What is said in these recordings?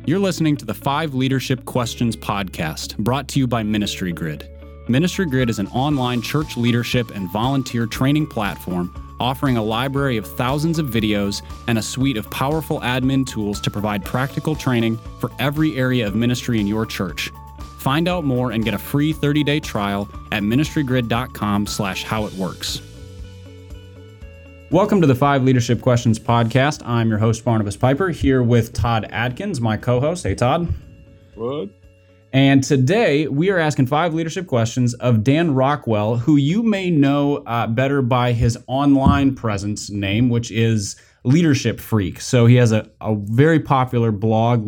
You're listening to the 5 Leadership Questions podcast, brought to you by Ministry Grid. Ministry Grid is an online church leadership and volunteer training platform offering a library of thousands of videos and a suite of powerful admin tools to provide practical training for every area of ministry in your church. Find out more and get a free 30-day trial at ministrygrid.com/howitworks. Welcome to the 5 Leadership Questions podcast. I'm your host, Barnabas Piper, here with Todd Adkins, my co-host. Hey, Todd. What? And today we are asking 5 leadership questions of Dan Rockwell, who you may know better by his online presence name, which is Leadership Freak. So he has a very popular blog,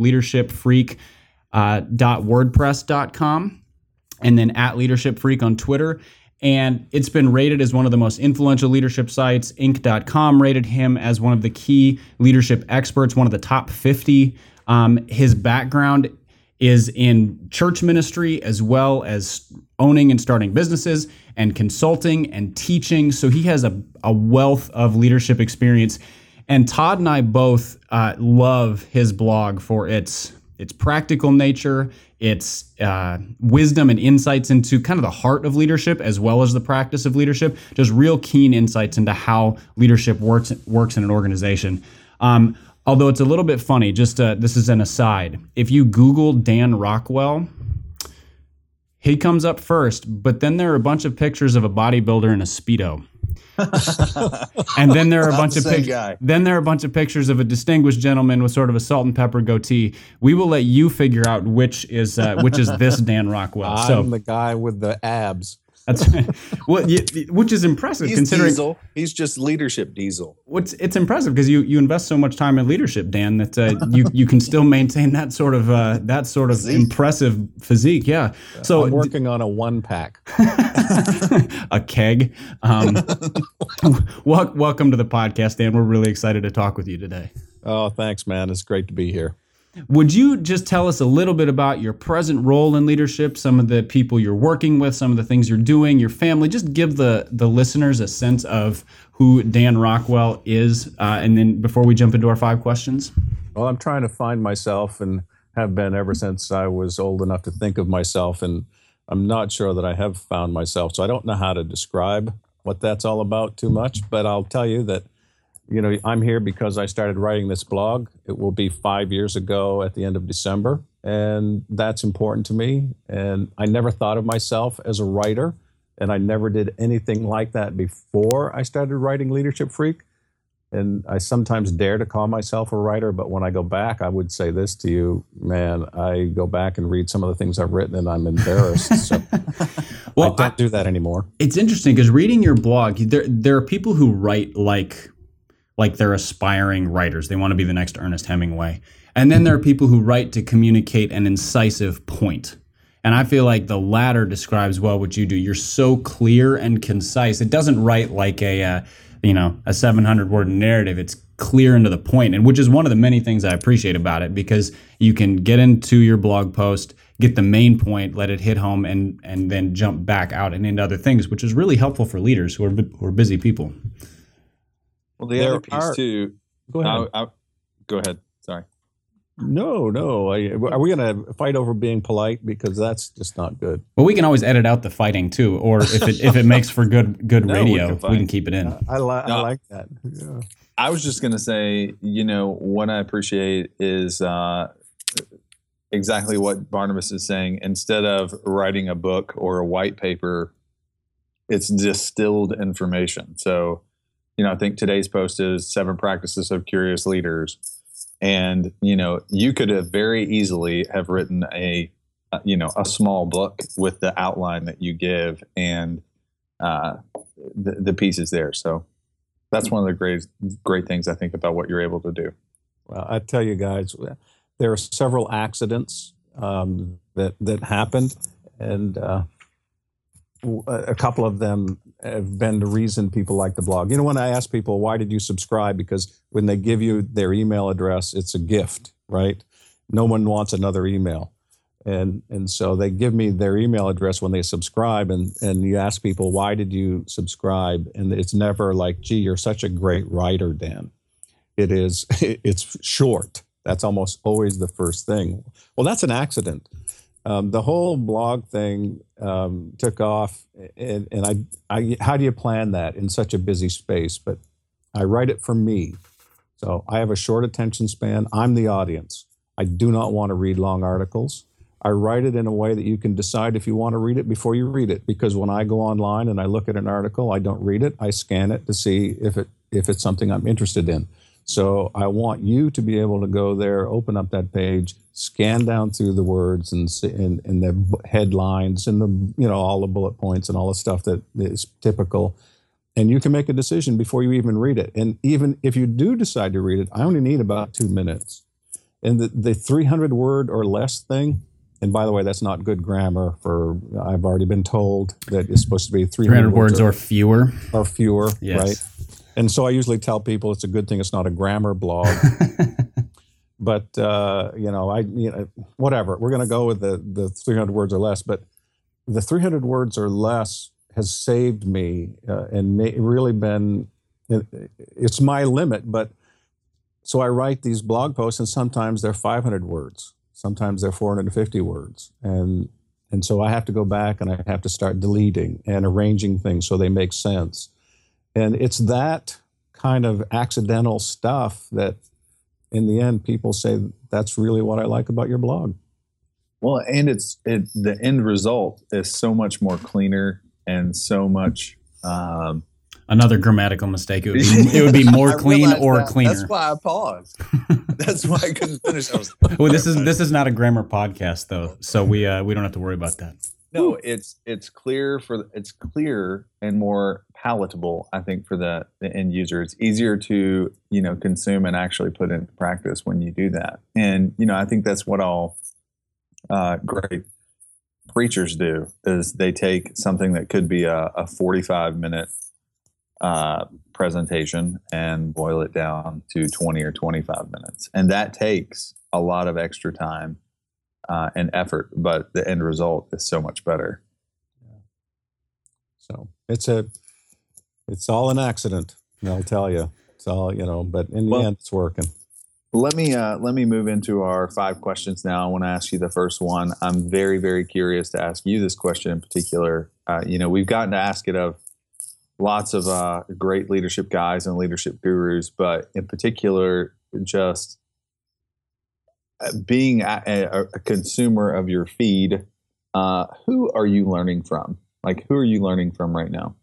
leadershipfreak.wordpress.com, and then at Leadership Freak on Twitter. And it's been rated as one of the most influential leadership sites. Inc.com rated him as one of the key leadership experts, one of the top 50. His background is in church ministry as well as owning and starting businesses and consulting and teaching. So he has a wealth of leadership experience. And Todd and I both love his blog for its practical nature, its wisdom and insights into kind of the heart of leadership as well as the practice of leadership, just real keen insights into how leadership works in an organization. Although it's a little bit funny, just this is an aside. If you Google Dan Rockwell, he comes up first, but then there are a bunch of pictures of a bodybuilder in a Speedo. And then there are a bunch of pictures of a distinguished gentleman with sort of a salt and pepper goatee. We will let you figure out which is this Dan Rockwell. I'm the guy with the abs. That's which is impressive. He's considering Diesel. He's just leadership Diesel. It's impressive because you invest so much time in leadership, Dan, that you can still maintain that sort of impressive physique. Yeah. So I'm working on a 1-pack, a keg. Welcome to the podcast, Dan. We're really excited to talk with you today. Oh, thanks, man. It's great to be here. Would you just tell us a little bit about your present role in leadership, some of the people you're working with, some of the things you're doing, your family? Just give the listeners a sense of who Dan Rockwell is, and then before we jump into our 5 questions. Well, I'm trying to find myself and have been ever since I was old enough to think of myself, and I'm not sure that I have found myself, so I don't know how to describe what that's all about too much, but I'll tell you that I'm here because I started writing this blog. It will be 5 years ago at the end of December, and that's important to me. And I never thought of myself as a writer, and I never did anything like that before I started writing Leadership Freak. And I sometimes dare to call myself a writer, but when I go back, I would say this to you, man, I go back and read some of the things I've written, and I'm embarrassed. So well, I don't do that anymore. It's interesting because reading your blog, there are people who write like they're aspiring writers. They want to be the next Ernest Hemingway. And then there are people who write to communicate an incisive point. And I feel like the latter describes well what you do. You're so clear and concise. It doesn't write like a 700-word narrative. It's clear and to the point, and which is one of the many things I appreciate about it, because you can get into your blog post, get the main point, let it hit home, and then jump back out and into other things, which is really helpful for leaders who are busy people. Well, the other piece too. Go ahead. Go ahead. Sorry. No. Are we going to fight over being polite? Because that's just not good. Well, we can always edit out the fighting too, or if it makes for good radio, we can keep it in. I like that. Yeah. I was just going to say, what I appreciate is exactly what Barnabas is saying. Instead of writing a book or a white paper, it's distilled information. So, I think today's post is 7 practices of curious leaders. And, you could have very easily have written a small book with the outline that you give and the pieces there. So that's one of the great things I think about what you're able to do. Well, I tell you guys, there are several accidents that happened, and a couple of them have been the reason people like the blog. When I ask people, why did you subscribe? Because when they give you their email address, it's a gift, right? No one wants another email. And so they give me their email address when they subscribe, and you ask people, why did you subscribe? And it's never like, gee, you're such a great writer, Dan. It's short. That's almost always the first thing. Well, that's an accident. The whole blog thing took off, and I how do you plan that in such a busy space? But I write it for me. So I have a short attention span. I'm the audience. I do not want to read long articles. I write it in a way that you can decide if you want to read it before you read it. Because when I go online and I look at an article, I don't read it. I scan it to see if it's something I'm interested in. So I want you to be able to go there, open up that page, scan down through the words and the headlines and the all the bullet points and all the stuff that is typical. And you can make a decision before you even read it. And even if you do decide to read it, I only need about 2 minutes. And the 300 word or less thing, and by the way, that's not good grammar I've already been told that it's supposed to be 300 words or fewer. Or fewer, yes. Right? And so I usually tell people it's a good thing it's not a grammar blog. But, whatever. We're going to go with the 300 words or less. But the 300 words or less has saved me and really been, it's my limit. But so I write these blog posts, and sometimes they're 500 words. Sometimes they're 450 words. And so I have to go back and I have to start deleting and arranging things so they make sense. And it's that kind of accidental stuff that in the end people say, that's really what I like about your blog. Well, and the end result is so much more cleaner and so much another grammatical mistake. It would be more clean or cleaner. That's why I paused. That's why I couldn't finish. Well, this is not a grammar podcast though, so we don't have to worry about that. No, it's clear and more palatable, I think, for the end user. It's easier to consume and actually put into practice when you do that. And I think that's what all great preachers do, is they take something that could be a 45-minute presentation and boil it down to 20 or 25 minutes. And that takes a lot of extra time and effort, but the end result is so much better. Yeah. So it's all an accident, I'll tell you. It's all, but in the end, it's working. Let me move into our 5 questions now. I want to ask you the first one. I'm very, very curious to ask you this question in particular. We've gotten to ask it of lots of great leadership guys and leadership gurus, but in particular, just being a consumer of your feed, who are you learning from? Like, who are you learning from right now?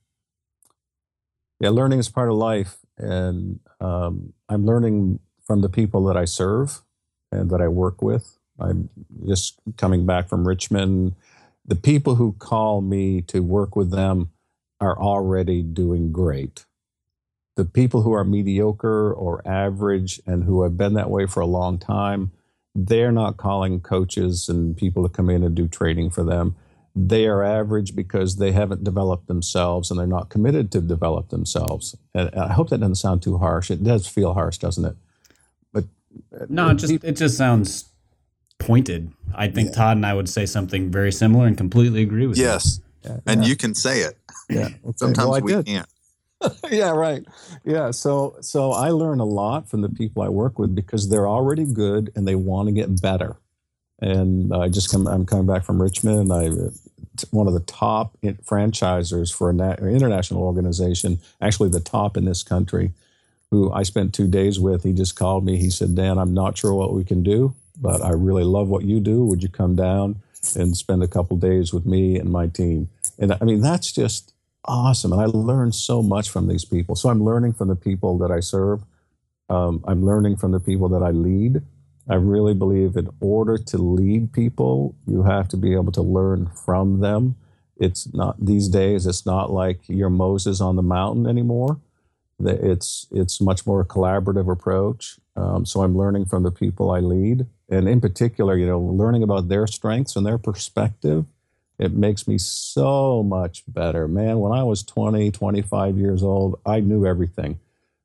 Yeah, learning is part of life, and I'm learning from the people that I serve and that I work with. I'm just coming back from Richmond. The people who call me to work with them are already doing great. The people who are mediocre or average and who have been that way for a long time, they're not calling coaches and people to come in and do training for them. They are average because they haven't developed themselves and they're not committed to develop themselves. And I hope that doesn't sound too harsh. It does feel harsh, doesn't it? But no, it just sounds pointed. I think Todd and I would say something very similar and completely agree with you. Yes. Yeah, and you can say it. Yeah. Okay. Sometimes we can't. Yeah, right. Yeah. So I learn a lot from the people I work with because they're already good and they want to get better. And I'm coming back from Richmond. One of the top franchisers for an international organization, actually the top in this country, who I spent 2 days with. He just called me. He said, Dan, I'm not sure what we can do, but I really love what you do. Would you come down and spend a couple days with me and my team? And I mean, that's just awesome. And I learned so much from these people. So I'm learning from the people that I serve. I'm learning from the people that I lead. I really believe in order to lead people, you have to be able to learn from them. It's not these days, it's not like you're Moses on the mountain anymore. It's much more a collaborative approach. So I'm learning from the people I lead. And in particular, learning about their strengths and their perspective, it makes me so much better. Man, when I was 20, 25 years old, I knew everything.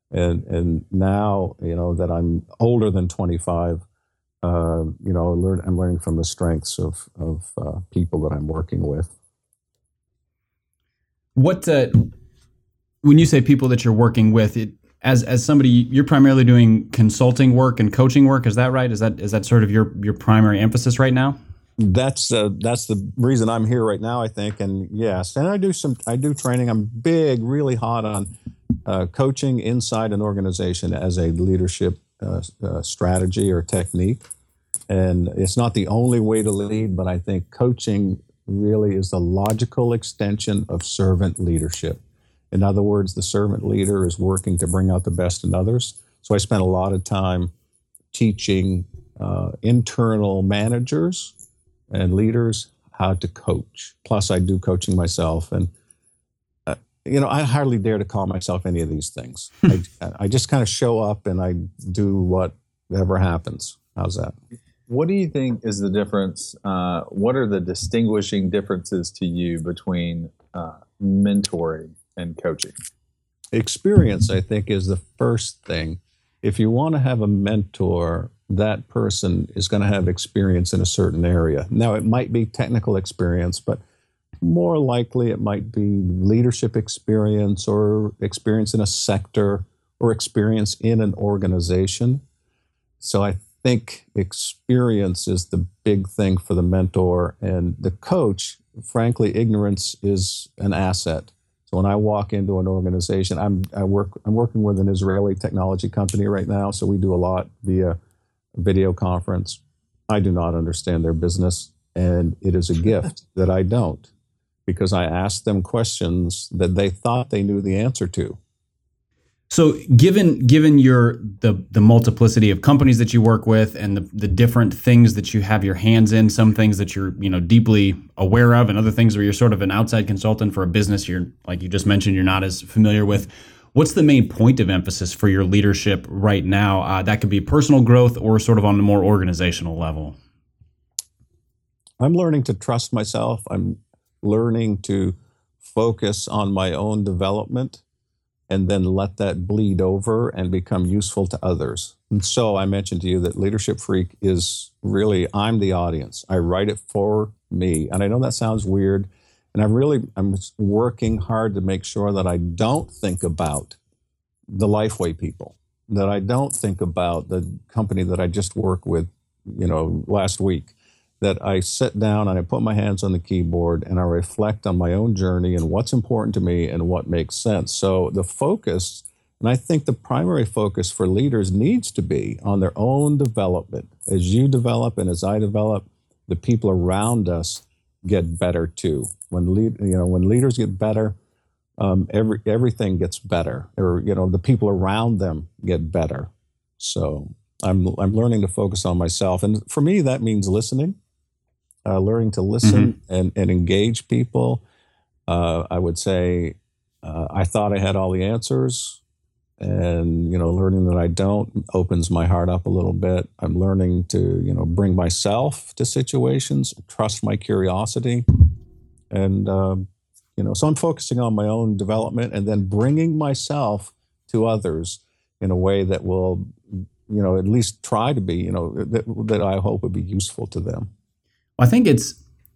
And now, that I'm older than 25, I'm learning from the strengths of people that I'm working with. What when you say people that you're working with, as somebody, you're primarily doing consulting work and coaching work. Is that right? Is that sort of your primary emphasis right now? That's the reason I'm here right now, I think. And yes, and I do training. I'm really hot on coaching inside an organization as a leadership strategy or technique. And it's not the only way to lead, but I think coaching really is the logical extension of servant leadership. In other words, the servant leader is working to bring out the best in others. So I spent a lot of time teaching internal managers and leaders how to coach. Plus, I do coaching myself. And, I hardly dare to call myself any of these things. I just kind of show up and I do whatever happens. How's that? What do you think is the difference? What are the distinguishing differences to you between mentoring and coaching? Experience, I think, is the first thing. If you want to have a mentor, that person is going to have experience in a certain area. Now, it might be technical experience, but more likely it might be leadership experience or experience in a sector or experience in an organization. So I think experience is the big thing for the mentor, and the coach, frankly, ignorance is an asset. So when I walk into an organization, I'm working with an Israeli technology company right now, so we do a lot via video conference. I do not understand their business, and it is a gift that I don't, because I asked them questions that they thought they knew the answer to. So given the multiplicity of companies that you work with and the different things that you have your hands in, some things that you're deeply aware of and other things where you're sort of an outside consultant for a business you're, like you just mentioned, you're not as familiar with, what's the main point of emphasis for your leadership right now? That could be personal growth or sort of on a more organizational level. I'm learning to trust myself. I'm learning to focus on my own development and then let that bleed over and become useful to others. And so I mentioned to you that Leadership Freak is really, I'm the audience. I write it for me. And I know that sounds weird. And I'm working hard to make sure that I don't think about the Lifeway people, that I don't think about the company that I just worked with, last week, that I sit down and I put my hands on the keyboard and I reflect on my own journey and what's important to me and what makes sense. So the focus, and I think the primary focus for leaders needs to be on their own development. As you develop and as I develop, the people around us get better too. When leaders get better, everything gets better, or the people around them get better. So I'm learning to focus on myself, and for me that means listening. Learning to listen and engage people. I would say I thought I had all the answers, and learning that I don't opens my heart up a little bit. I'm learning to bring myself to situations, trust my curiosity, and so I'm focusing on my own development and then bringing myself to others in a way that will at least try to be that I hope would be useful to them. I think it's,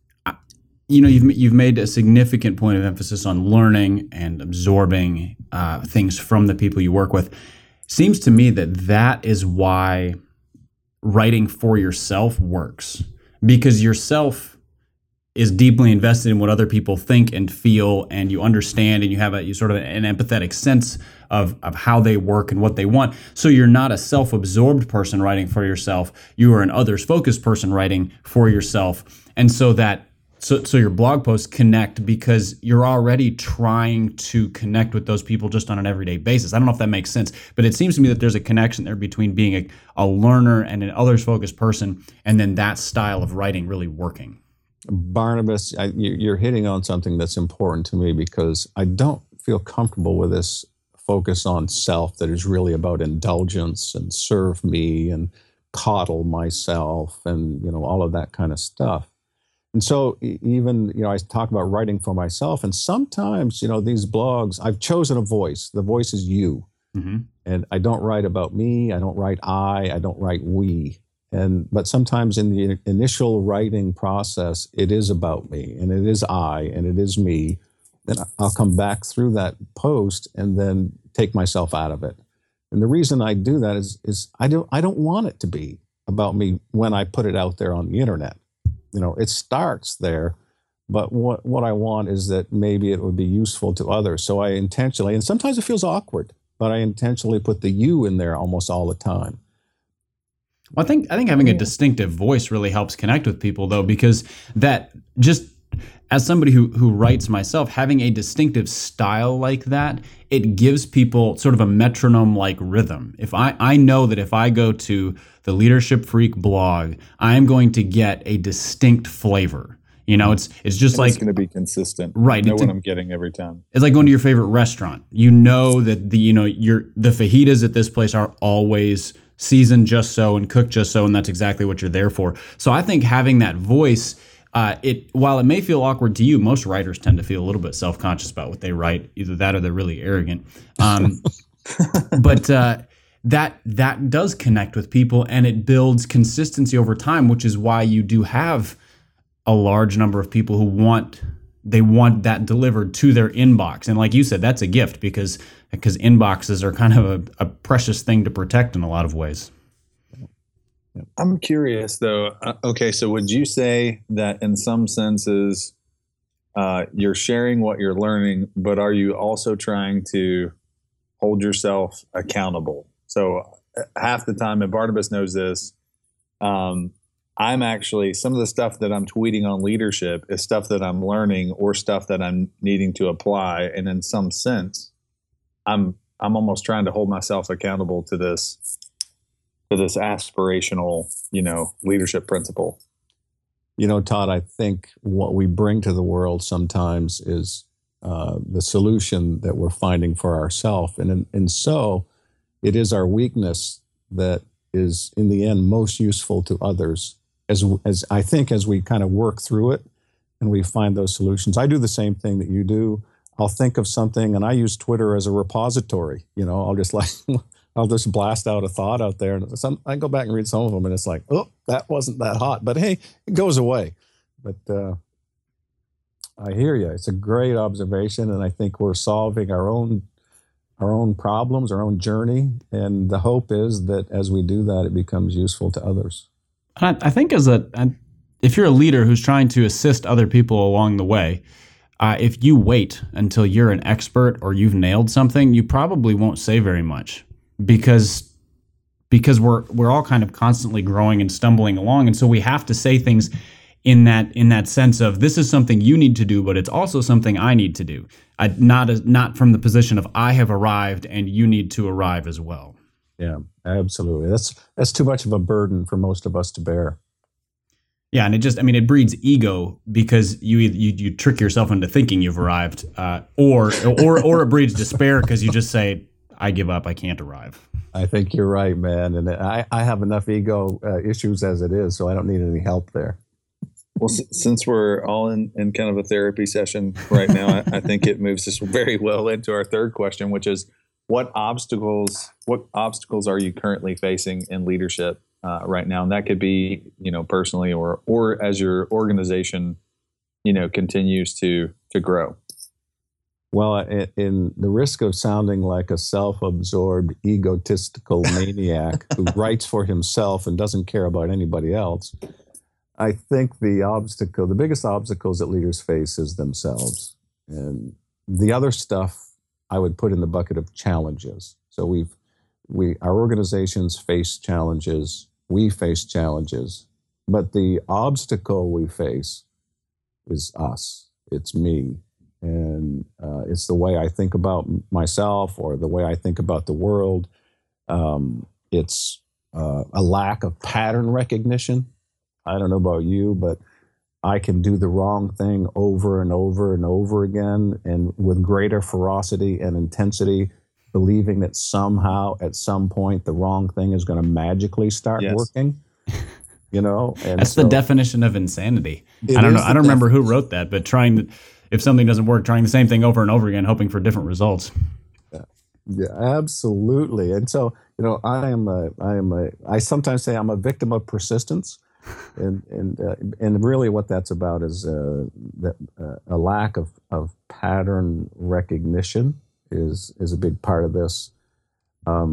you've made a significant point of emphasis on learning and absorbing things from the people you work with. Seems to me that is why writing for yourself works, because yourself is deeply invested in what other people think and feel, and you understand, and you have you sort of an empathetic sense of how they work and what they want. So you're not a self-absorbed person writing for yourself. You are an others-focused person writing for yourself. And so your blog posts connect because you're already trying to connect with those people just on an everyday basis. I don't know if that makes sense, but it seems to me that there's a connection there between being a learner and an others-focused person, and then that style of writing really working. Barnabas, you're hitting on something that's important to me, because I don't feel comfortable with this focus on self that is really about indulgence and serve me and coddle myself and all of that kind of stuff. And so even I talk about writing for myself, and sometimes these blogs, I've chosen a voice. The voice is you. And I don't write about me. I don't write I don't write we. But sometimes in the initial writing process, it is about me, and it is I, and it is me. Then I'll come back through that post and then take myself out of it. And the reason I do that is I don't want it to be about me when I put it out there on the internet. It starts there, but what I want is that maybe it would be useful to others. So I intentionally, and sometimes it feels awkward, but I intentionally put the you in there almost all the time. Well, I think having a distinctive voice really helps connect with people, though, because that just as somebody who writes myself, having a distinctive style like that, it gives people sort of a metronome-like rhythm. If I know that if I go to the Leadership Freak blog, I am going to get a distinct flavor. It's just like it's going to be consistent. Right. I know what I'm getting every time. It's like going to your favorite restaurant. You know that the fajitas at this place are always seasoned just so and cooked just so, and that's exactly what you're there for. So I think having that voice, while it may feel awkward to you, most writers tend to feel a little bit self-conscious about what they write. Either that or they're really arrogant. But that does connect with people, and it builds consistency over time, which is why you do have a large number of people who want that delivered to their inbox. And like you said, that's a gift because inboxes are kind of a precious thing to protect in a lot of ways. I'm curious though. Okay, so would you say that in some senses you're sharing what you're learning, but are you also trying to hold yourself accountable? So half the time, and Barnabas knows this, I'm actually, some of the stuff that I'm tweeting on leadership is stuff that I'm learning or stuff that I'm needing to apply. And in some sense, I'm almost trying to hold myself accountable to this aspirational, leadership principle. Todd, I think what we bring to the world sometimes is the solution that we're finding for ourselves. And so it is our weakness that is in the end most useful to others. As I think as we kind of work through it and we find those solutions. I do the same thing that you do. I'll think of something, and I use Twitter as a repository. I'll just blast out a thought out there, and I go back and read some of them, and it's like, oh, that wasn't that hot, but hey, it goes away. But I hear you. It's a great observation, and I think we're solving our own problems, our own journey, and the hope is that as we do that, it becomes useful to others. I think if you're a leader who's trying to assist other people along the way, if you wait until you're an expert or you've nailed something, you probably won't say very much because we're all kind of constantly growing and stumbling along, and so we have to say things in that sense of this is something you need to do, but it's also something I need to do. Not from the position of I have arrived and you need to arrive as well. Yeah, absolutely. That's too much of a burden for most of us to bear. Yeah, and it breeds ego because you trick yourself into thinking you've arrived, or it breeds despair because you just say, I give up, I can't arrive. I think you're right, man. And I have enough ego issues as it is, so I don't need any help there. Well, since we're all in kind of a therapy session right now, I think it moves us very well into our third question, which is, what obstacles are you currently facing in leadership right now? And that could be, personally or as your organization, continues to grow. Well, in the risk of sounding like a self-absorbed, egotistical maniac who writes for himself and doesn't care about anybody else, I think the biggest obstacles that leaders face is themselves. And the other stuff I would put in the bucket of challenges. So our organizations face challenges, we face challenges, but the obstacle we face is us. It's me. And it's the way I think about myself or the way I think about the world. It's a lack of pattern recognition. I don't know about you, but I can do the wrong thing over and over and over again, and with greater ferocity and intensity, believing that somehow at some point the wrong thing is going to magically start working. And that's the definition of insanity. I don't know. I don't remember who wrote that, but if something doesn't work, trying the same thing over and over again, hoping for different results. Yeah, absolutely. And so, I sometimes say I'm a victim of persistence. And really what that's about is a lack of pattern recognition is a big part of this.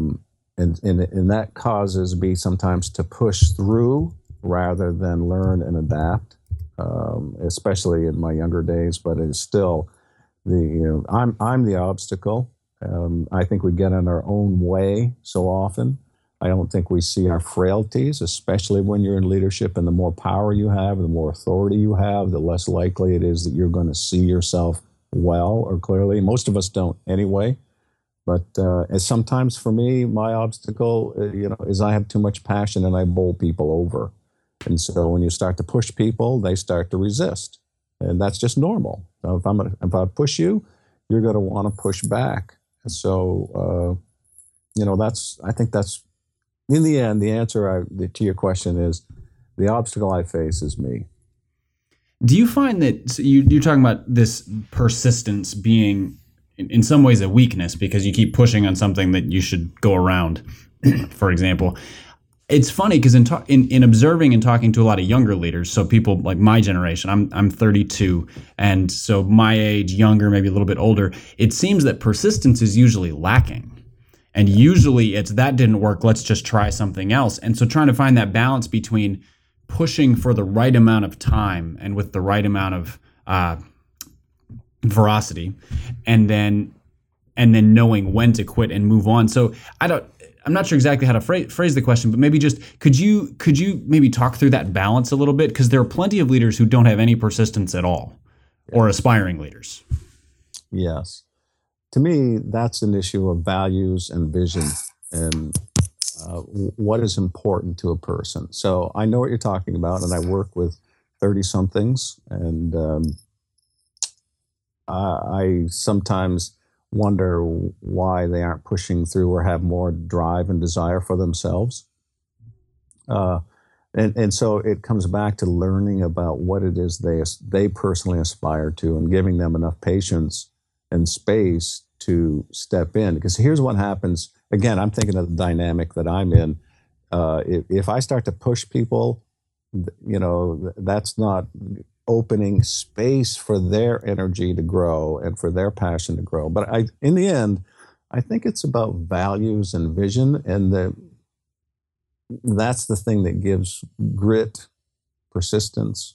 and that causes me sometimes to push through rather than learn and adapt, especially in my younger days. But it's still I'm the obstacle. I think we get in our own way so often. I don't think we see our frailties, especially when you're in leadership. And the more power you have, the more authority you have, the less likely it is that you're going to see yourself well or clearly. Most of us don't anyway. But sometimes for me, my obstacle, is I have too much passion and I bowl people over. And so when you start to push people, they start to resist, and that's just normal. So if I push you, you're going to want to push back. So I think that's in the end the answer to your question is the obstacle I face is me. Do you find that you're talking about this persistence being in some ways a weakness because you keep pushing on something that you should go around, for example? It's funny because in observing and talking to a lot of younger leaders, so people like my generation, I'm 32, and so my age, younger, maybe a little bit older, it seems that persistence is usually lacking. And usually it's that didn't work, let's just try something else. And so trying to find that balance between pushing for the right amount of time and with the right amount of veracity, and then knowing when to quit and move on. So I'm not sure exactly how to phrase the question, but maybe just could you maybe talk through that balance a little bit? Because there are plenty of leaders who don't have any persistence at all, or aspiring leaders. Yes. To me, that's an issue of values and vision and what is important to a person. So I know what you're talking about, and I work with 30-somethings, and I sometimes wonder why they aren't pushing through or have more drive and desire for themselves. And so it comes back to learning about what it is they personally aspire to and giving them enough patience and space to step in. Because here's what happens. Again, I'm thinking of the dynamic that I'm in. If I start to push people, that's not opening space for their energy to grow and for their passion to grow. But in the end, I think it's about values and vision, and that's the thing that gives grit, persistence,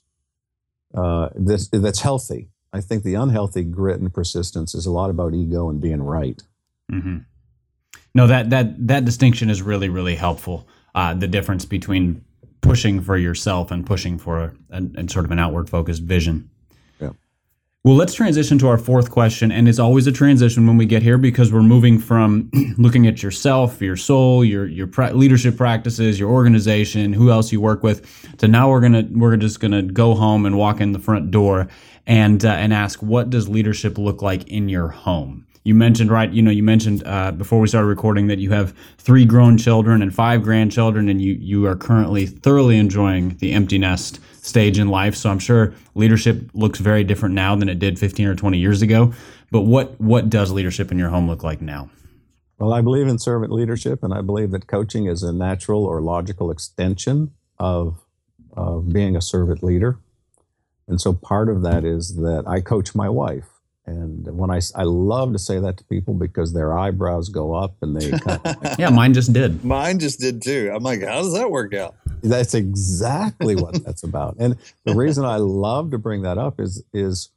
that's healthy. I think the unhealthy grit and persistence is a lot about ego and being right. Mm-hmm. No, that distinction is really, really helpful. The difference between pushing for yourself and pushing for a sort of an outward focused vision. Yeah. Well, let's transition to our fourth question. And it's always a transition when we get here because we're moving from looking at yourself, your soul, your leadership practices, your organization, who else you work with, to now we're just gonna go home and walk in the front door and ask, what does leadership look like in your home? You mentioned, before we started recording that you have 3 grown children and 5 grandchildren, and you are currently thoroughly enjoying the empty nest stage in life. So I'm sure leadership looks very different now than it did 15 or 20 years ago. But what does leadership in your home look like now? Well, I believe in servant leadership, and I believe that coaching is a natural or logical extension of being a servant leader. And so part of that is that I coach my wife. And when I love to say that to people because their eyebrows go up and they kind of yeah, mine just did. Mine just did too. I'm like, how does that work out? That's exactly what that's about. And the reason I love to bring that up is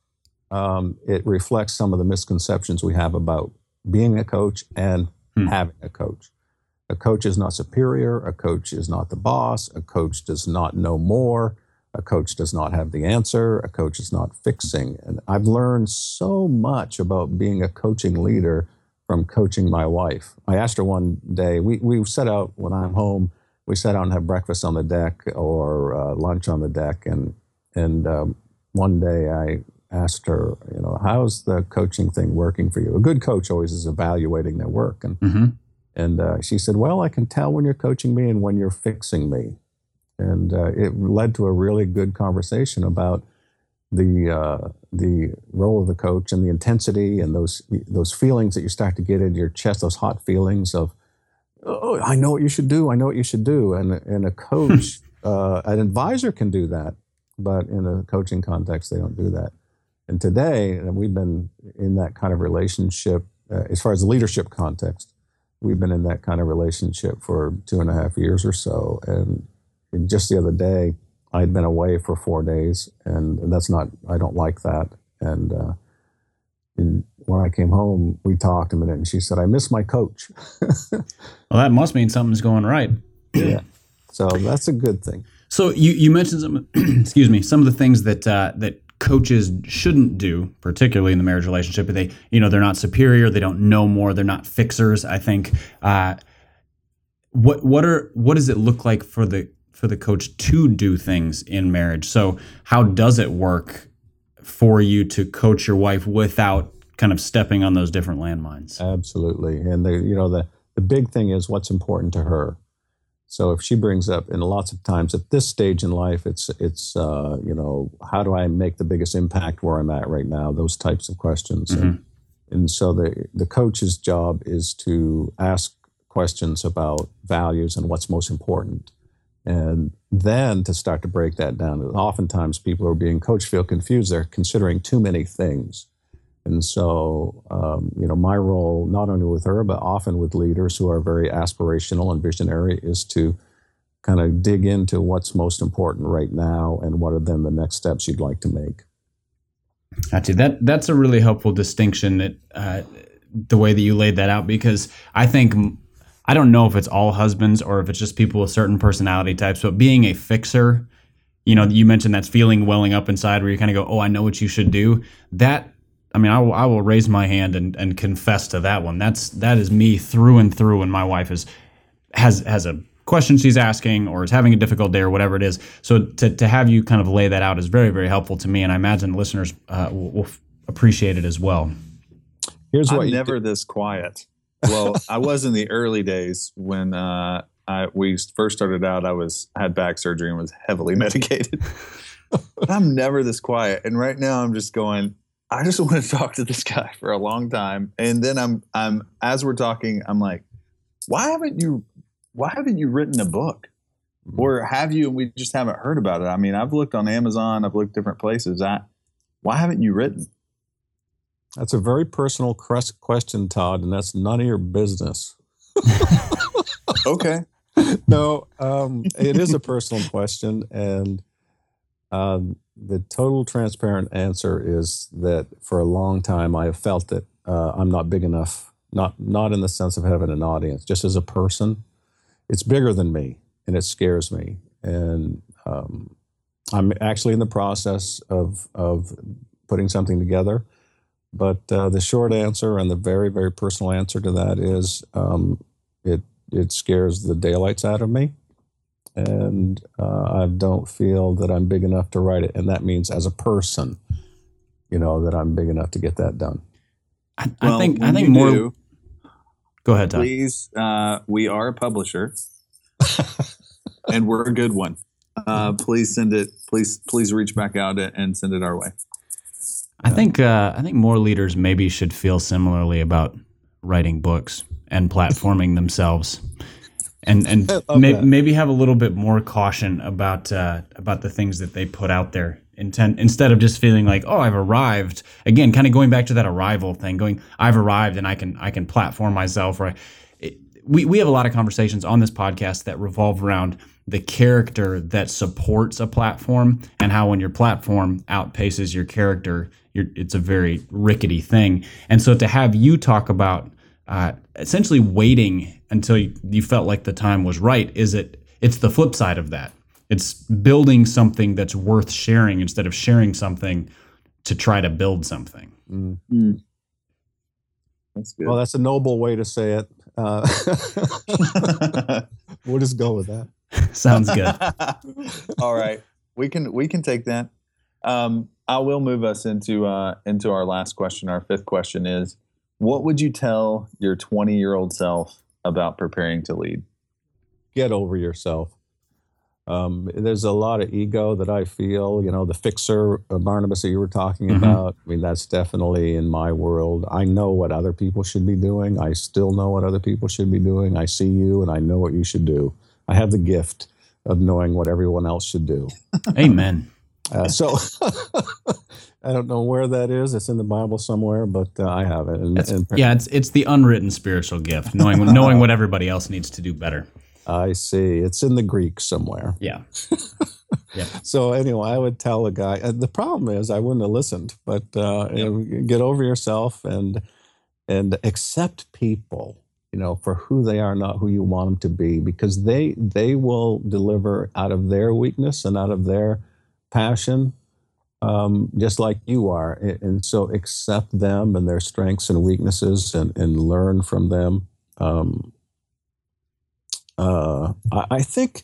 it reflects some of the misconceptions we have about being a coach and having a coach. A coach is not superior. A coach is not the boss. A coach does not know more. A coach does not have the answer. A coach is not fixing. And I've learned so much about being a coaching leader from coaching my wife. I asked her one day, we set out when I'm home, we sat out and have breakfast on the deck or lunch on the deck. And one day I asked her, how's the coaching thing working for you? A good coach always is evaluating their work. And she said, well, I can tell when you're coaching me and when you're fixing me. And it led to a really good conversation about the role of the coach and the intensity and those feelings that you start to get in your chest, those hot feelings of, oh, I know what you should do. I know what you should do. And a coach, an advisor can do that, but in a coaching context, they don't do that. And today, and we've been in that kind of relationship as far as the leadership context we've been in that kind of relationship for 2.5 years or so. And just the other day, I'd been away for 4 days, and I don't like that. And when I came home, we talked a minute, and she said, "I miss my coach." Well, that must mean something's going right. Yeah. So that's a good thing. So you mentioned some, excuse me, some of the things that coaches shouldn't do, particularly in the marriage relationship. They're not superior. They don't know more. They're not fixers. I think. What does it look like for the coach to do things in marriage? So how does it work for you to coach your wife without kind of stepping on those different landmines? Absolutely. And the big thing is what's important to her. So if she brings up, and lots of times at this stage in life, it's how do I make the biggest impact where I'm at right now? Those types of questions. Mm-hmm. And so the coach's job is to ask questions about values and what's most important. And then to start to break that down. Oftentimes people who are being coached feel confused. They're considering too many things. And so, my role, not only with her, but often with leaders who are very aspirational and visionary, is to kind of dig into what's most important right now and what are then the next steps you'd like to make. Gotcha. That's a really helpful distinction, that the way that you laid that out, because I don't know if it's all husbands or if it's just people with certain personality types, but being a fixer, you mentioned that feeling welling up inside where you kind of go, oh, I know what you should do. I will raise my hand and confess to that one. That is me through and through when my wife has a question she's asking or is having a difficult day or whatever it is. So to have you kind of lay that out is very, very helpful to me, and I imagine listeners will appreciate it as well. I'm never this quiet. Well, I was in the early days when we first started out. I had back surgery and was heavily medicated. But I'm never this quiet, and right now I'm just going, I just want to talk to this guy for a long time. And then I'm as we're talking, I'm like, why haven't you written a book? Or have you, and we just haven't heard about it? I mean, I've looked on Amazon, I've looked different places. Why haven't you written? That's a very personal question, Todd, and that's none of your business. Okay. No, it is a personal question. And the total transparent answer is that for a long time I have felt that I'm not big enough, not in the sense of having an audience, just as a person. It's bigger than me, and it scares me. And I'm actually in the process of putting something together. But the short answer and the very, very personal answer to that is it scares the daylights out of me. And I don't feel that I'm big enough to write it. And that means as a person, that I'm big enough to get that done. I think more. Do, go ahead, Todd. Please, we are a publisher, and we're a good one. Please send it. Please reach back out and send it our way. I think more leaders maybe should feel similarly about writing books and platforming themselves. And maybe have a little bit more caution about the things that they put out there. Instead of just feeling like, oh, I've arrived. Again, kind of going back to that arrival thing. I've arrived and I can platform myself. We have a lot of conversations on this podcast that revolve around the character that supports a platform, and how when your platform outpaces your character, it's a very rickety thing. And so to have you talk about essentially waiting until you felt like the time was right, it's the flip side of that. It's building something that's worth sharing instead of sharing something to try to build something. Mm-hmm. That's good. Well, that's a noble way to say it. We'll just go with that. Sounds good. All right, we can take that. I will move us into our last question. Our fifth question is, what would you tell your 20-year-old self about preparing to lead? Get over yourself. There's a lot of ego that I feel, the fixer, Barnabas, that you were talking about. I mean, that's definitely in my world. I know what other people should be doing. I still know what other people should be doing. I see you and I know what you should do. I have the gift of knowing what everyone else should do. Amen. So I don't know where that is. It's in the Bible somewhere, but I have it. It's the unwritten spiritual gift, knowing what everybody else needs to do better. I see. It's in the Greek somewhere. Yeah. Yeah. So anyway, I would tell a guy. The problem is I wouldn't have listened. But get over yourself and accept people, for who they are, not who you want them to be, because they will deliver out of their weakness and out of their passion, just like you are. And so accept them and their strengths and weaknesses and learn from them. I think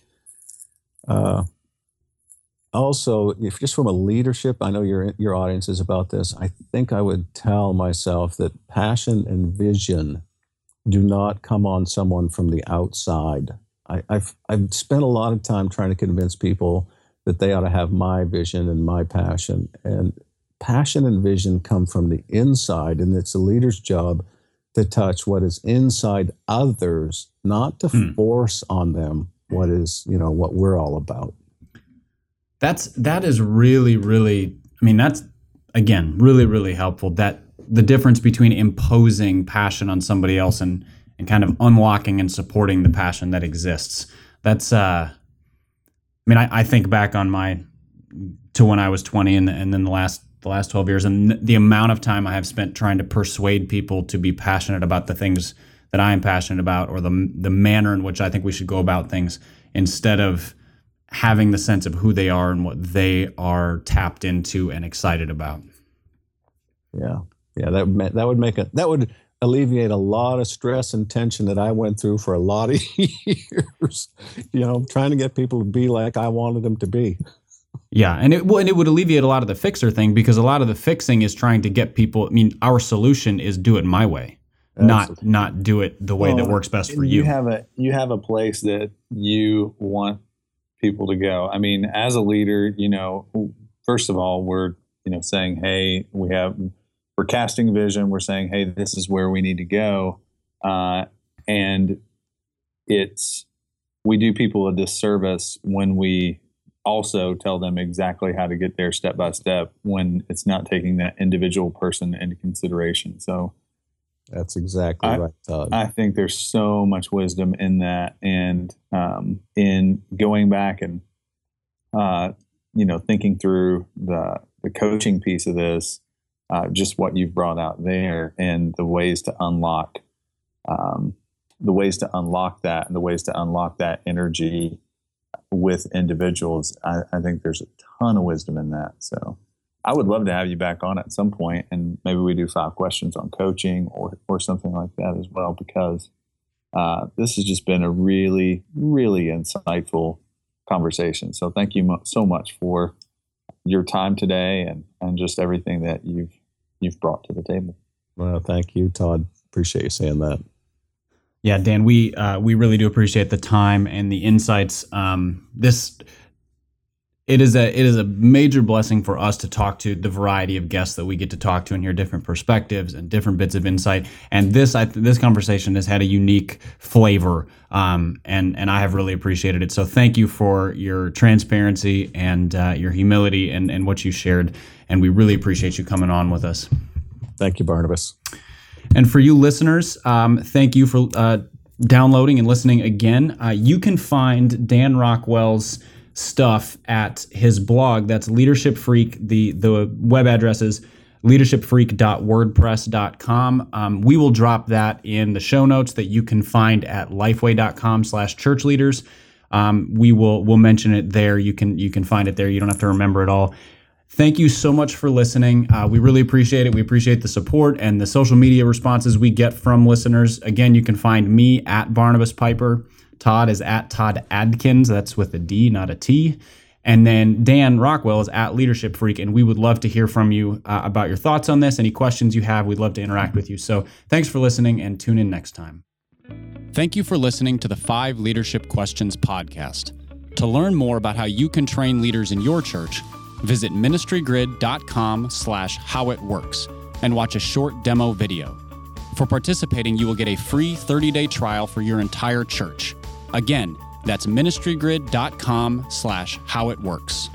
also, if just from a leadership, I know your audience is about this. I think I would tell myself that passion and vision do not come on someone from the outside. I've spent a lot of time trying to convince people that they ought to have my vision and my passion. And passion and vision come from the inside, and it's a leader's job to touch what is inside others, not to force on them what is, what we're all about. That is really, really, that's, again, really, really helpful. That the difference between imposing passion on somebody else and kind of unlocking and supporting the passion that exists. That's, I think back on to when I was 20 and then the last 12 years, and the amount of time I have spent trying to persuade people to be passionate about the things that I am passionate about, or the manner in which I think we should go about things, instead of having the sense of who they are and what they are tapped into and excited about. Yeah. That would alleviate a lot of stress and tension that I went through for a lot of years, trying to get people to be like I wanted them to be. Yeah, and it would alleviate a lot of the fixer thing, because a lot of the fixing is trying to get people. Our solution is do it my way, not do it the way that works best for you. You have a place that you want people to go. As a leader, first of all, we're saying, hey, we're casting vision. We're saying, hey, this is where we need to go, and we do people a disservice when we also tell them exactly how to get there step by step, when it's not taking that individual person into consideration. So that's exactly right, Todd. I think there's so much wisdom in that, and in going back and thinking through the coaching piece of this, just what you've brought out there, and the ways to unlock that, and the ways to unlock that energy with individuals. I think there's a ton of wisdom in that. So I would love to have you back on at some point, and maybe we do 5 questions on coaching or something like that as well, because this has just been a really, really insightful conversation. So thank you so much for your time today and just everything that you've brought to the table. Well, thank you, Todd. Appreciate you saying that. Yeah, Dan, we really do appreciate the time and the insights. It is a major blessing for us to talk to the variety of guests that we get to talk to and hear different perspectives and different bits of insight. And this conversation has had a unique flavor, and I have really appreciated it. So thank you for your transparency and your humility and what you shared. And we really appreciate you coming on with us. Thank you, Barnabas. And for you listeners, thank you for downloading and listening again. You can find Dan Rockwell's stuff at his blog. That's Leadership Freak. The web address is leadershipfreak.wordpress.com. We will drop that in the show notes that you can find at lifeway.com/churchleaders. We'll mention it there. You can find it there. You don't have to remember it all. Thank you so much for listening. We really appreciate it. We appreciate the support and the social media responses we get from listeners. Again, you can find me at Barnabas Piper. Todd is at Todd Adkins. That's with a D, not a T. And then Dan Rockwell is at Leadership Freak. And we would love to hear from you about your thoughts on this. Any questions you have, we'd love to interact with you. So thanks for listening, and tune in next time. Thank you for listening to the 5 Leadership Questions podcast. To learn more about how you can train leaders in your church, visit ministrygrid.com/howitworks and watch a short demo video. For participating, you will get a free 30-day trial for your entire church. Again, that's ministrygrid.com/howitworks.